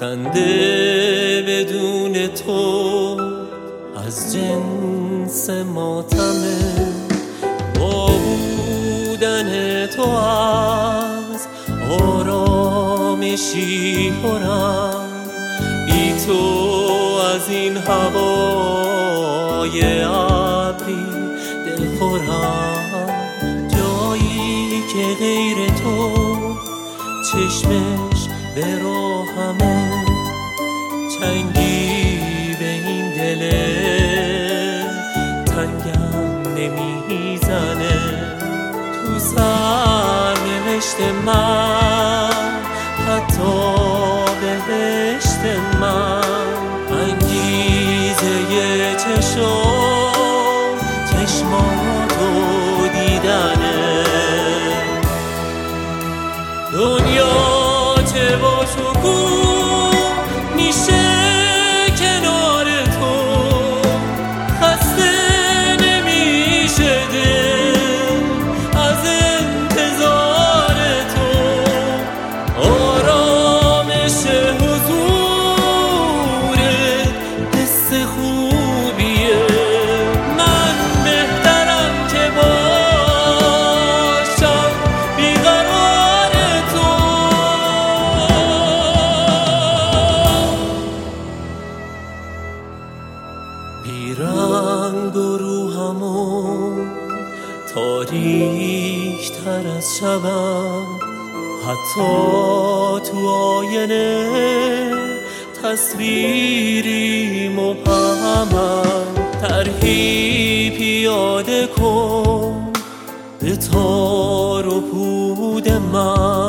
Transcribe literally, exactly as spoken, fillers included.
خنده بدون تو از جنس ماتمه، با بودن تو از آرامشی پرم، بی تو از این هوای ابری دلخورم، جایی که غیر تو چشمش به راهمه، چنگی به این دل تنگم نمیزنه، تو سرنوشت من حتی بهشت من، انگیزه چشم چشماتو دیدنه، دنیا چه باشکوه میشه کنار تو، خسته نمیشه دل از انتظار تو، آرامش حضورت حس خوبیه، من بهترم که باشم بیقرار تو. بیرنگ و روحمون تاریک تر از شبم، حتی تو آینه تصویری مبهمم، طرحی پیاده کن به تار و پود من،